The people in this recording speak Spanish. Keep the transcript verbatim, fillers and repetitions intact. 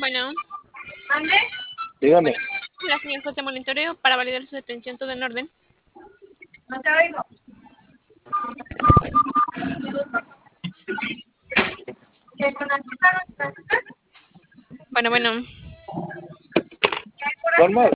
Bueno, ¿Ande? Dígame. la señal José monitoreo para validar su detención, todo en orden. No te oigo. ¿Que con la chica no está? Bueno, bueno. Normal.